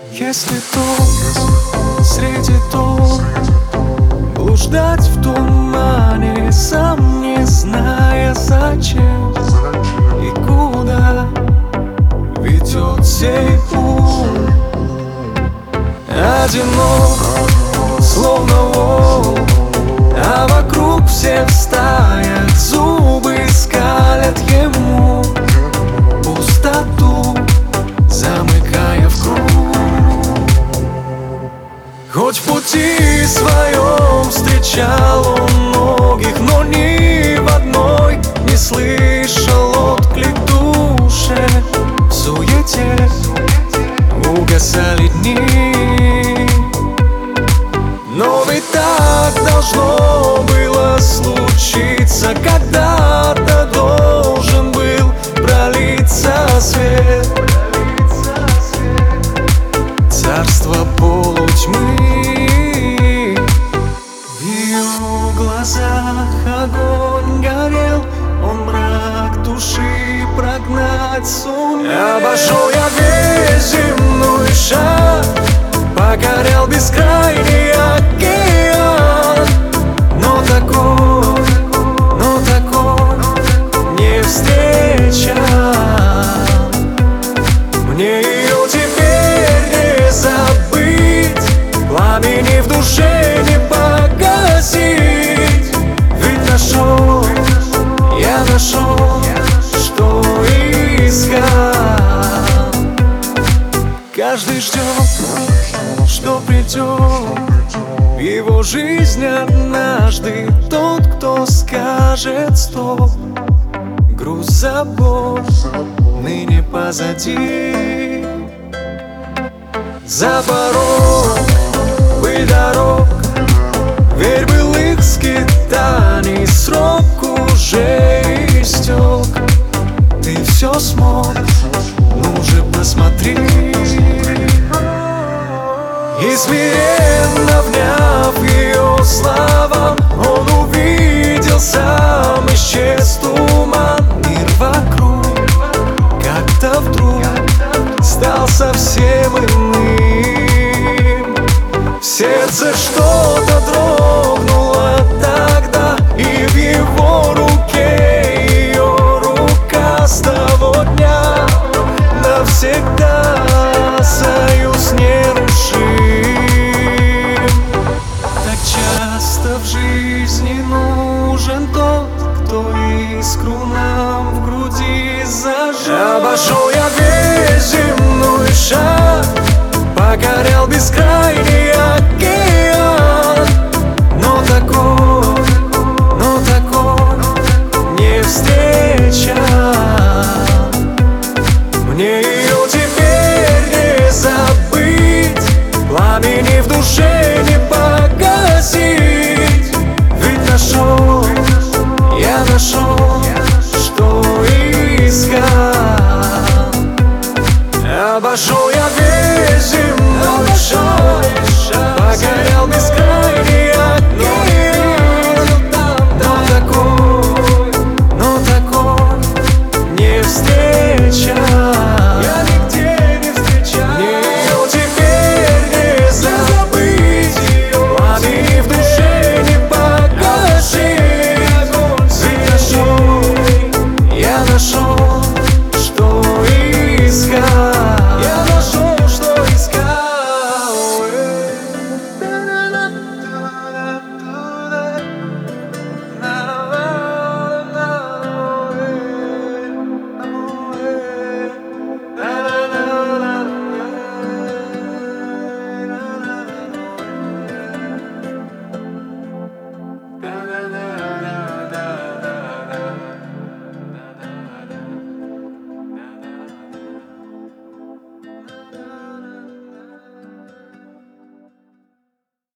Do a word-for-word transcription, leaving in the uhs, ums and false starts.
Если то среди то блуждать в тумане, сам не зная зачем и куда ведет сей путь. Одинок, словно вол, а вокруг все в стаях, зубы скалят ему пустоту, замыкая в круг. Хоть в пути своем встречал он многих, но ни в одной не слышал отклик душе. В суете угасали дни, но ведь так должно было случиться. Когда-то должен был пролиться свет. Царство полутьмы, в ее глазах огонь горел, он мрак души прогнать сумел. Обошел я весь земной шар, покорял бескрайний океан, но такой, но такой не встречал. Мне ее теперь не забыть, пламени в душе не погасить. Ведь нашел, я нашел, что искал. Каждый ждет, что придет в его жизнь однажды тот, кто скажет стоп. Груз забот ныне позади. За порог пыль дорог, верь былых скитаний, срок уже истек. Ты все смог, ну же посмотри. И смиренно вняв ее словам, он увидел сам, исчез туман. Мир вокруг как-то вдруг стал совсем иным. В сердце что-то дрогнуло тогда, и в его руке ее рука с того дня навсегда союз нерушим. Так часто в жизни нужен тот, кто искру нам в груди зажжет. Обошел я весь земной шар, покорял бескрайний